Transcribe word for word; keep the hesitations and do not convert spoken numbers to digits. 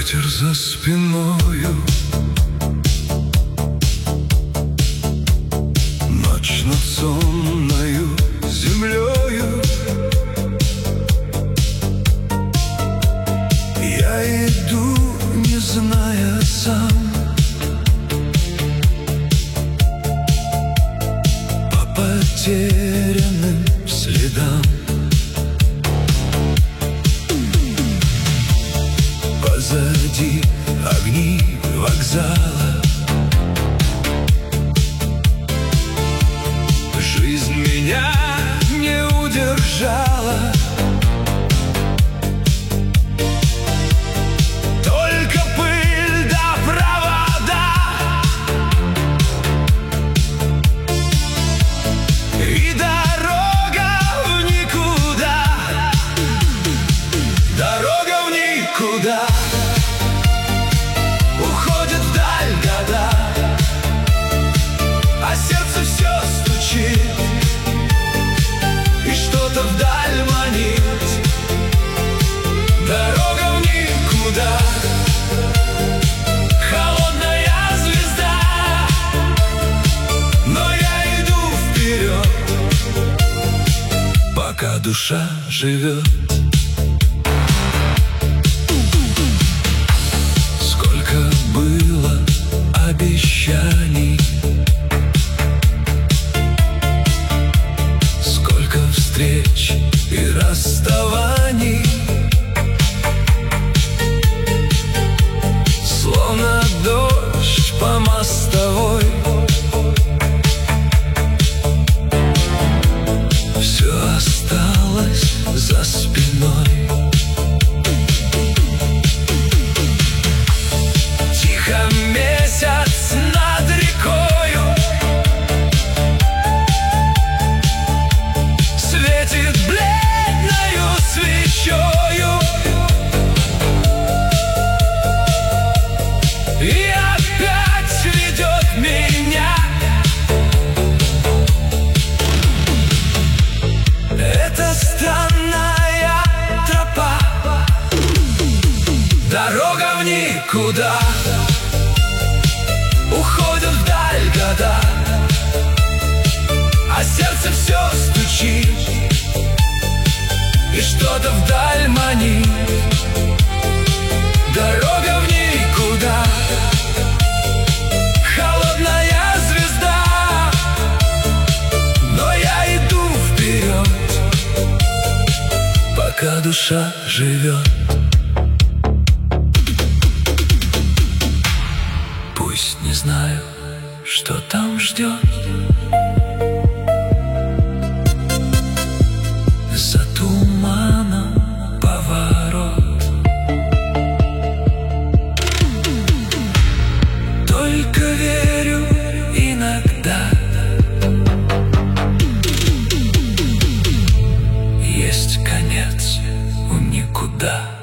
ветер за спиною, ночь над сонною землею. Я иду, не зная сам, по потерянным следам. Позади огни вокзала, жизнь меня не удержала. Только пыль да провода, и дорога в никуда, дорога в никуда. Уходят вдаль года, а сердце все стучит и что-то вдаль манит. Дорога в никуда, холодная звезда, но я иду вперед, пока душа живет. Было обещаний, сколько встреч и расставаний, словно дождь по мостовой. Все осталось за спиной. Месяц над рекою светит бледною свечою, и опять ведет меня. Это странная тропа, дорога в никуда. Уходят вдаль года, а сердце все стучит и что-то вдаль манит. Дорога в никуда, холодная звезда, но я иду вперед, пока душа живет. Пусть не знаю, что там ждет, за туманом поворот. Только верю иногда, есть конец у никуда.